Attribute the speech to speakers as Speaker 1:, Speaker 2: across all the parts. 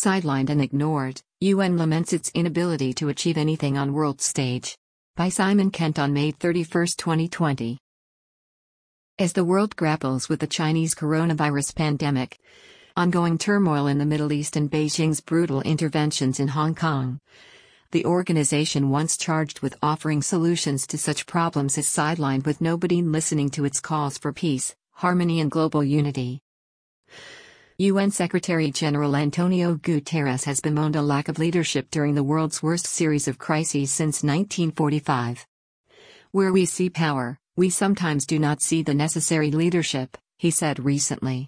Speaker 1: Sidelined and ignored, UN laments its inability to achieve anything on world stage. By Simon Kent on May 31, 2020. As the world grapples with the Chinese coronavirus pandemic, ongoing turmoil in the Middle East and Beijing's brutal interventions in Hong Kong, the organization once charged with offering solutions to such problems is sidelined with nobody listening to its calls for peace, harmony and global unity. UN Secretary-General Antonio Guterres has bemoaned a lack of leadership during the world's worst series of crises since 1945. Where we see power, we sometimes do not see the necessary leadership, he said recently.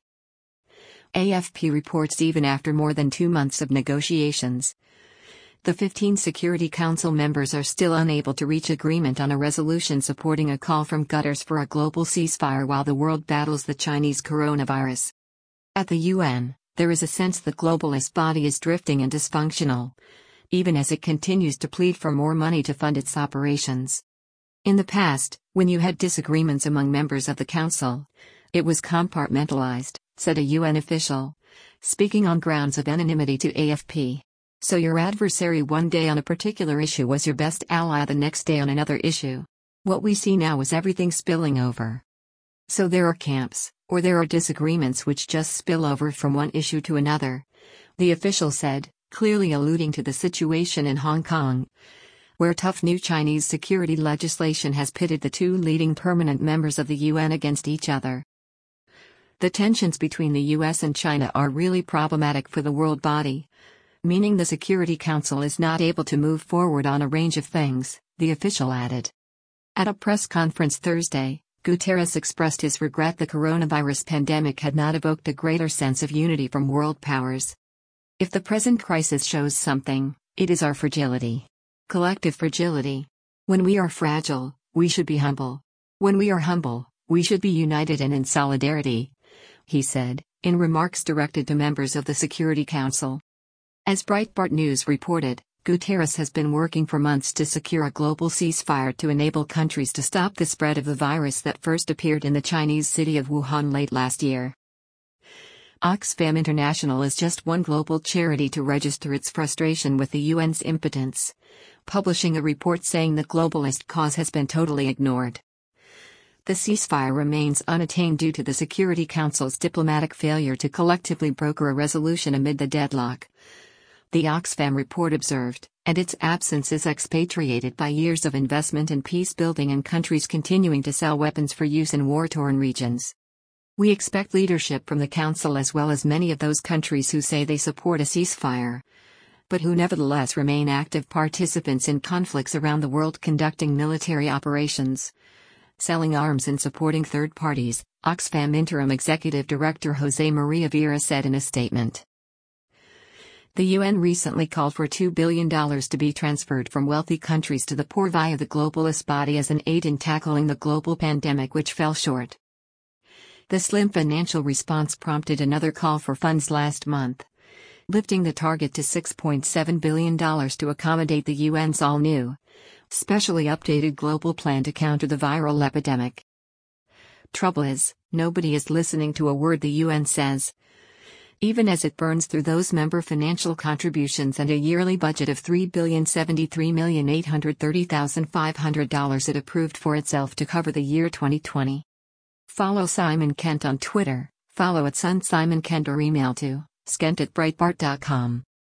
Speaker 1: AFP reports even after more than 2 months of negotiations, the 15 Security Council members are still unable to reach agreement on a resolution supporting a call from Guterres for a global ceasefire while the world battles the Chinese coronavirus. At the UN, there is a sense the globalist body is drifting and dysfunctional, even as it continues to plead for more money to fund its operations. In the past, when you had disagreements among members of the Council, it was compartmentalized, said a UN official, speaking on grounds of anonymity to AFP. So your adversary one day on a particular issue was your best ally the next day on another issue. What we see now is everything spilling over. So there are camps, or there are disagreements which just spill over from one issue to another, the official said, clearly alluding to the situation in Hong Kong, where tough new Chinese security legislation has pitted the two leading permanent members of the UN against each other. The tensions between the US and China are really problematic for the world body, meaning the Security Council is not able to move forward on a range of things, the official added. At a press conference Thursday, Guterres expressed his regret the coronavirus pandemic had not evoked a greater sense of unity from world powers. If the present crisis shows something, it is our fragility. Collective fragility. When we are fragile, we should be humble. When we are humble, we should be united and in solidarity, he said, in remarks directed to members of the Security Council. As Breitbart News reported, Guterres has been working for months to secure a global ceasefire to enable countries to stop the spread of the virus that first appeared in the Chinese city of Wuhan late last year. Oxfam International is just one global charity to register its frustration with the UN's impotence, publishing a report saying the globalist cause has been totally ignored. The ceasefire remains unattained due to the Security Council's diplomatic failure to collectively broker a resolution amid the deadlock, the Oxfam report observed, and its absence is expatriated by years of investment in peace building and countries continuing to sell weapons for use in war-torn regions. We expect leadership from the Council as well as many of those countries who say they support a ceasefire, but who nevertheless remain active participants in conflicts around the world conducting military operations, selling arms and supporting third parties, Oxfam Interim Executive Director José María Vera said in a statement. The UN recently called for $2 billion to be transferred from wealthy countries to the poor via the globalist body as an aid in tackling the global pandemic, which fell short. The slim financial response prompted another call for funds last month, lifting the target to $6.7 billion to accommodate the UN's all-new, specially updated global plan to counter the viral epidemic. Trouble is, nobody is listening to a word the UN says, even as it burns through those member financial contributions and a yearly budget of $3,073,830,500 it approved for itself to cover the year 2020. Follow Simon Kent on Twitter, follow @SunSimonKent or email to skent@breitbart.com.